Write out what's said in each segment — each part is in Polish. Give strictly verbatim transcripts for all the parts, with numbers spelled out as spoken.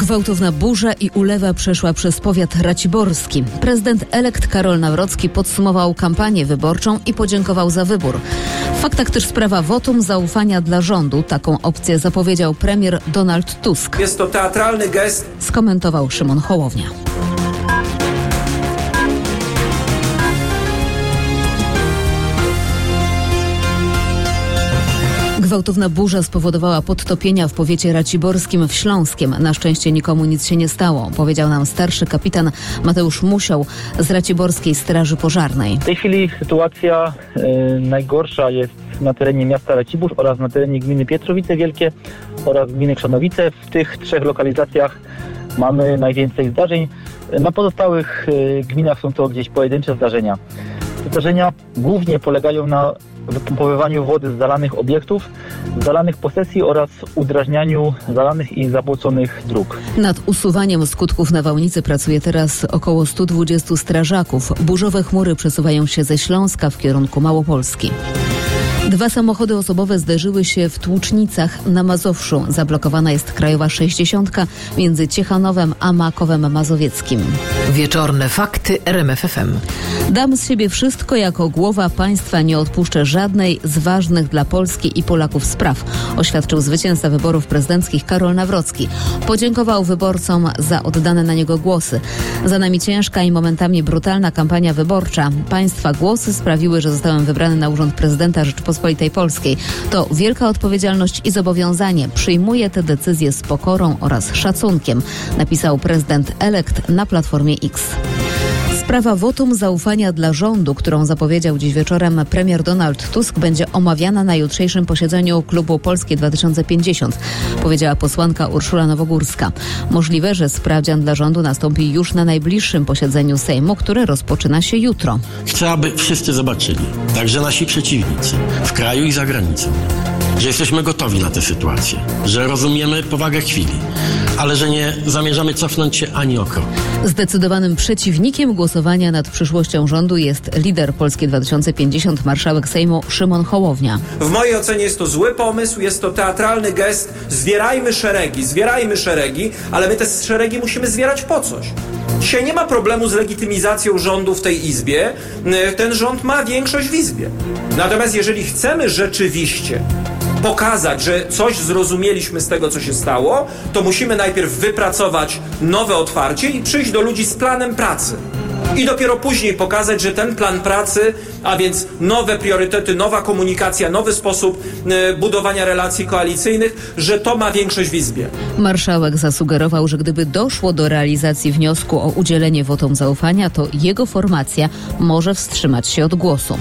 Gwałtowna burza i ulewa przeszła przez powiat raciborski. Prezydent elekt Karol Nawrocki podsumował kampanię wyborczą i podziękował za wybór. W faktach też sprawa wotum zaufania dla rządu. Taką opcję zapowiedział premier Donald Tusk. Jest to teatralny gest, skomentował Szymon Hołownia. Gwałtowna burza spowodowała podtopienia w powiecie raciborskim w Śląskiem. Na szczęście nikomu nic się nie stało, powiedział nam starszy kapitan Mateusz Musioł z raciborskiej Straży Pożarnej. W tej chwili sytuacja y, najgorsza jest na terenie miasta Racibórz oraz na terenie gminy Pietrowice Wielkie oraz gminy Krzanowice. W tych trzech lokalizacjach mamy najwięcej zdarzeń. Na pozostałych y, gminach są to gdzieś pojedyncze zdarzenia. Te zdarzenia głównie polegają na wypompowywaniu wody z zalanych obiektów, zalanych posesji oraz udrażnianiu zalanych i zabłoconych dróg. Nad usuwaniem skutków nawałnicy pracuje teraz około stu dwudziestu strażaków. Burzowe chmury przesuwają się ze Śląska w kierunku Małopolski. Dwa samochody osobowe zderzyły się w Tłucznicach na Mazowszu. Zablokowana jest krajowa sześćdziesiątka między Ciechanowem a Makowem Mazowieckim. Wieczorne fakty R M F F M. Dam z siebie wszystko, jako głowa państwa nie odpuszczę żadnej z ważnych dla Polski i Polaków spraw, oświadczył zwycięzca wyborów prezydenckich Karol Nawrocki. Podziękował wyborcom za oddane na niego głosy. Za nami ciężka i momentami brutalna kampania wyborcza. Państwa głosy sprawiły, że zostałem wybrany na urząd prezydenta Rzeczypospolitej Polskiej. To wielka odpowiedzialność i zobowiązanie. Przyjmuję te decyzje z pokorą oraz szacunkiem, napisał prezydent elekt na Platformie X. Sprawa wotum zaufania dla rządu, którą zapowiedział dziś wieczorem premier Donald Tusk, będzie omawiana na jutrzejszym posiedzeniu klubu Polskie dwa tysiące pięćdziesiąt, powiedziała posłanka Urszula Nowogórska. Możliwe, że sprawdzian dla rządu nastąpi już na najbliższym posiedzeniu Sejmu, które rozpoczyna się jutro. Chcę, aby wszyscy zobaczyli, także nasi przeciwnicy, w kraju i za granicą, że jesteśmy gotowi na tę sytuację, że rozumiemy powagę chwili, ale że nie zamierzamy cofnąć się ani o krok. Zdecydowanym przeciwnikiem głosowania nad przyszłością rządu jest lider Polskie dwa tysiące pięćdziesiąt, marszałek Sejmu Szymon Hołownia. W mojej ocenie jest to zły pomysł, jest to teatralny gest. Zwierajmy szeregi, zwierajmy szeregi, ale my te szeregi musimy zwierać po coś. Dzisiaj nie ma problemu z legitymizacją rządu w tej Izbie. Ten rząd ma większość w Izbie. Natomiast jeżeli chcemy rzeczywiście pokazać, że coś zrozumieliśmy z tego, co się stało, to musimy najpierw wypracować nowe otwarcie i przyjść do ludzi z planem pracy. I dopiero później pokazać, że ten plan pracy, a więc nowe priorytety, nowa komunikacja, nowy sposób y, budowania relacji koalicyjnych, że to ma większość w Izbie. Marszałek zasugerował, że gdyby doszło do realizacji wniosku o udzielenie wotum zaufania, to jego formacja może wstrzymać się od głosu.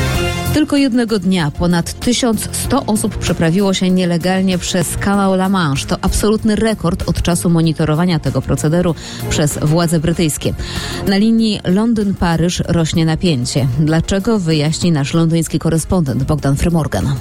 Tylko jednego dnia ponad tysiąc sto osób przeprawiło się nielegalnie przez kanał La Manche. To absolutny rekord od czasu monitorowania tego procederu przez władze brytyjskie. Na linii Londyn-Paryż rośnie napięcie. Dlaczego? Wyjaśni nasz londyński korespondent Bogdan Frymorgan.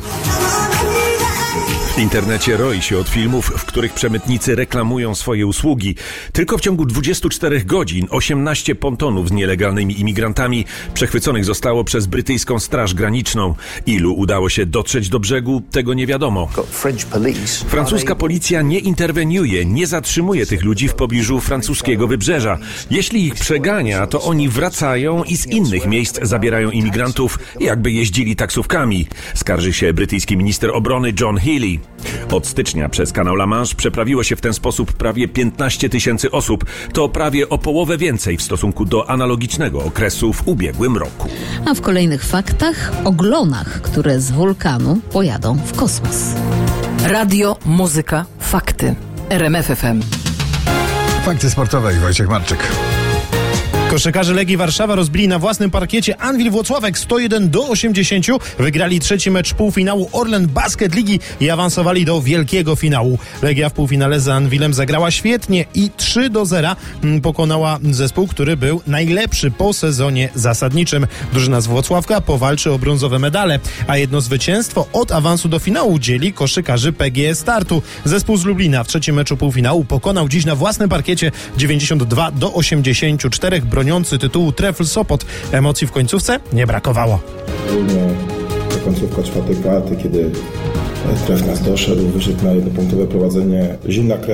W internecie roi się od filmów, w których przemytnicy reklamują swoje usługi. Tylko w ciągu dwudziestu czterech godzin osiemnaście pontonów z nielegalnymi imigrantami przechwyconych zostało przez brytyjską Straż Graniczną. Ilu udało się dotrzeć do brzegu, tego nie wiadomo. Francuska policja nie interweniuje, nie zatrzymuje tych ludzi w pobliżu francuskiego wybrzeża. Jeśli ich przegania, to oni wracają i z innych miejsc zabierają imigrantów, jakby jeździli taksówkami. Skarży się brytyjski minister obrony John Healey. Od stycznia przez kanał La Manche przeprawiło się w ten sposób prawie piętnaście tysięcy osób. To prawie o połowę więcej w stosunku do analogicznego okresu w ubiegłym roku. A w kolejnych faktach o glonach, które z wulkanu pojadą w kosmos. Radio, muzyka, fakty. R M F F M. Fakty sportowe i Wojciech Marczyk. Koszykarze Legii Warszawa rozbili na własnym parkiecie Anwil Włocławek sto jeden do osiemdziesięciu. Wygrali trzeci mecz półfinału Orlen Basket Ligi i awansowali do wielkiego finału. Legia w półfinale z Anwilem zagrała świetnie i trzy do zera pokonała zespół, który był najlepszy po sezonie zasadniczym. Drużyna z Włocławka powalczy o brązowe medale, a jedno zwycięstwo od awansu do finału dzieli koszykarzy P G E Startu. Zespół z Lublina w trzecim meczu półfinału pokonał dziś na własnym parkiecie dziewięćdziesiąt dwa do osiemdziesięciu czterech. Broniący tytułu Trefl Sopot. Emocji w końcówce nie brakowało. Szczególnie ta końcówka czwartej kwarty, kiedy Tref nas doszedł, wyszedł na jednopunktowe prowadzenie. Zimna krew,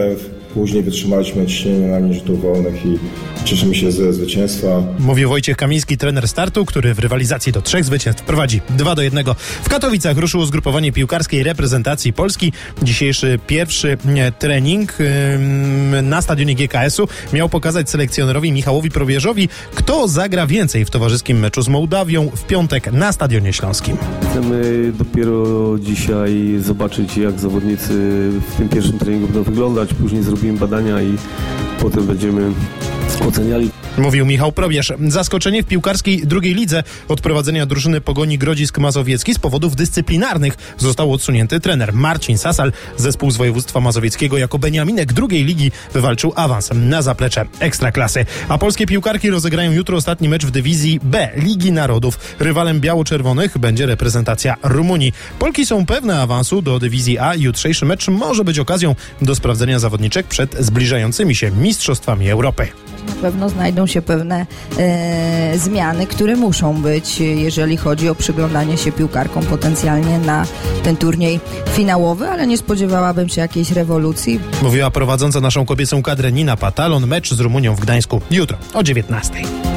później wytrzymaliśmy ciśnienie na linii rzutów wolnych i cieszymy się ze zwycięstwa. Mówił Wojciech Kamiński, trener Startu, który w rywalizacji do trzech zwycięstw prowadzi dwa do jednego. W Katowicach ruszyło zgrupowanie piłkarskiej reprezentacji Polski. Dzisiejszy pierwszy trening na stadionie G K S-u miał pokazać selekcjonerowi Michałowi Probierzowi, kto zagra więcej w towarzyskim meczu z Mołdawią w piątek na Stadionie Śląskim. Chcemy dopiero dzisiaj zobaczyć, jak zawodnicy w tym pierwszym treningu będą wyglądać. Później zrobimy badania i potem będziemy oceniali. Mówił Michał Probierz. Zaskoczenie w piłkarskiej drugiej lidze. Od prowadzenia drużyny Pogoni Grodzisk Mazowiecki z powodów dyscyplinarnych został odsunięty trener Marcin Sasal. Zespół z województwa mazowieckiego jako beniaminek drugiej ligi wywalczył awans na zaplecze Ekstraklasy. A polskie piłkarki rozegrają jutro ostatni mecz w dywizji B Ligi Narodów. Rywalem biało-czerwonych będzie reprezentacja Rumunii. Polki są pewne awansu do dywizji A i jutrzejszy mecz może być okazją do sprawdzenia zawodniczek przed zbliżającymi się mistrzostwami Europy. Na pewno znajdą się pewne e, zmiany, które muszą być, jeżeli chodzi o przyglądanie się piłkarkom potencjalnie na ten turniej finałowy, ale nie spodziewałabym się jakiejś rewolucji. Mówiła prowadząca naszą kobiecą kadrę Nina Patalon. Mecz z Rumunią w Gdańsku jutro o dziewiętnastej.